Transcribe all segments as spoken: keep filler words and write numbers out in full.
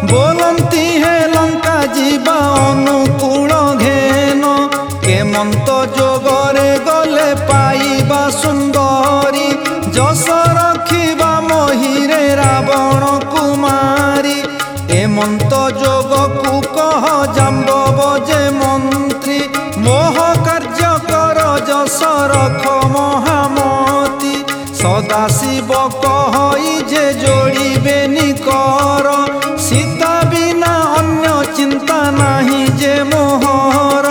बोलती है लंका जीवा अनुकूल घेन केमंत जोगरे गले पाइबा सुंदरी जस रखिबा मोहिरे रावण कुमारी एमंत जोग को कह जाम्बव जे मंत्री मोह कार्य कर जस रख महामती सदाशिव कहि जे जोड़िबे निकर सीता बिना अन्य चिंता नहीं जे मोहर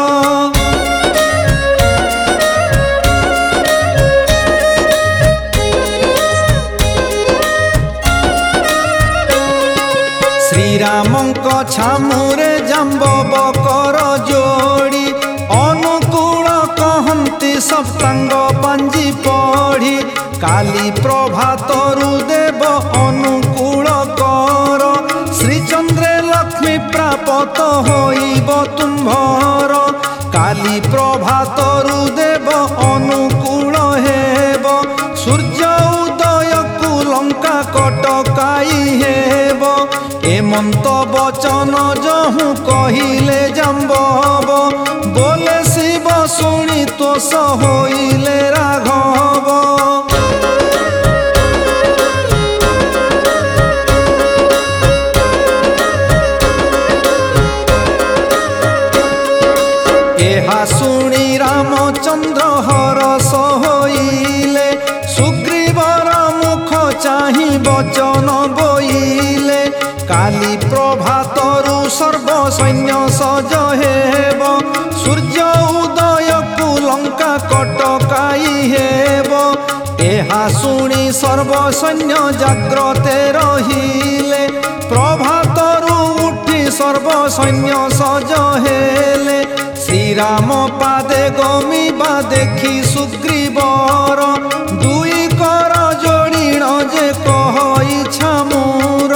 श्रीरामंक छामुरे जाम्बव कर जोड़ी अनुकूल कहंती सप्तांग पांजी पढ़ी काली प्रभातरु देव अनुकूल कर श्रीचंद्रे लक्ष्मी प्राप्त होइब तुम्भर काली प्रभातरु देव अनुकूल हेब सूर्य उदय को लंका कटकाई हेब एमंत बचन जहु कहिले जाम्बव बोले शिव शुणी तोष होइले राघव एहा शुणी रामचंद्र हरस होइले सुग्रीवर मुख चाहि बचन बोइले काली प्रभातरु सर्व सैन्य सज हेब सूर्य उदय को लंका कटकाई हेब एहा शुणी सर्व सैन्य जाग्रते रहिले प्रभातरु उठी सर्व सैन्य सज हेले श्रीराम पादे गमिबा देखी सुग्रीवर दुई कर जोड़ीण जे कह इच्छा मोर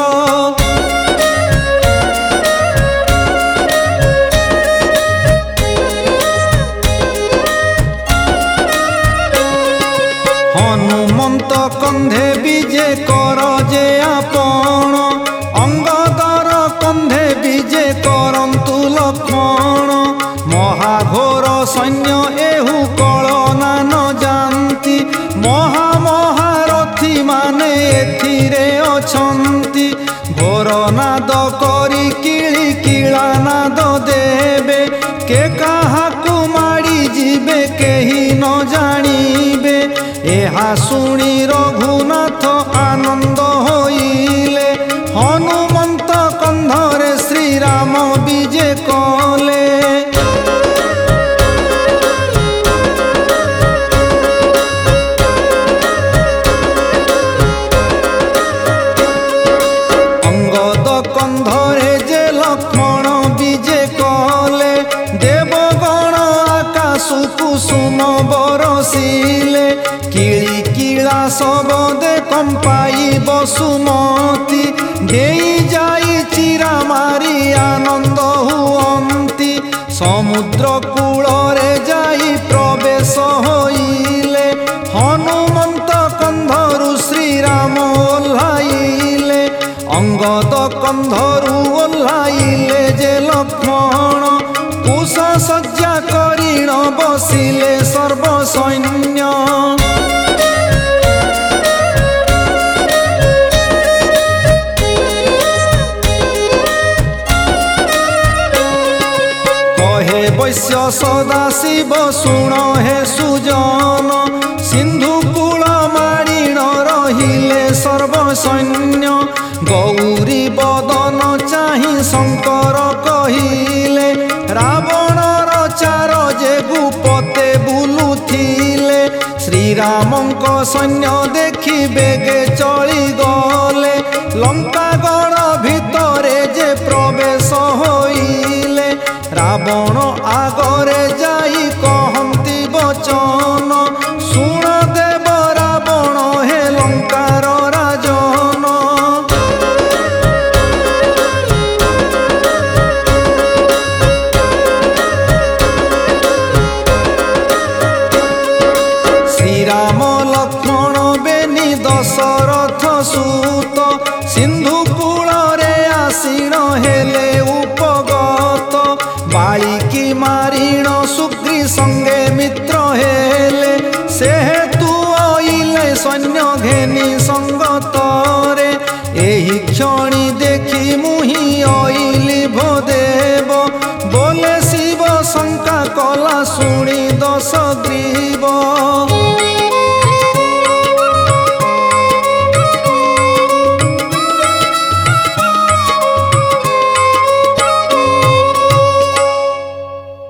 हनुमंत कंधे विजे कर जे आपण अंगदर कंधे विजे करंतु लक्ष्मण महाघोर सैन्य एहु कलना न जानती महामहारथी माने एथिरे अछंती घोर नाद करी किली किला नाद देबे के काहाकु माड़ी जीवे केही न जानिबे एहा शुणी रघुनाथ आनंद होइले हनुमंत कंधरे श्रीराम विजे कले कंधरे जे लक्ष्मण विजे कले देवगण आकाश कुसुम बरसिले किली किला सबदे कंपाई बसुमती देई जाई चिरा मारी आनंद हुअंती समुद्र कूलरे जाई प्रवेश होइले हनुमंत कंधरु श्रीराम ओह्लाइले अंगद कंधरु ओह्लाइले जे लक्ष्मण कुश सज्जा करिण बसिले सर्व सैन्य कहे वैश्य सदाशिव शुण हे सुजन सिंधु कूल मारिण रहिले सर्व सैन्य गौरी बदन चाहि शंकर कहिले रावणर चार जे गुपते बुलुथिले श्रीरामंक सैन्य देखि बेगे चली गले लंकागढ़ भितरे जे प्रवेश होइले रावण आगरे जाई कहंती बचन शुण देव रावण हे लंकार राजन श्रीराम लक्ष्मण बेनी दशरथ सूत सिंधु कूल रे आसीण सैन्य घेनी संगतरे एही क्षणी देखी मुहि अइली भदेव बोले शिव शंका कला शुणी दश ग्रीव।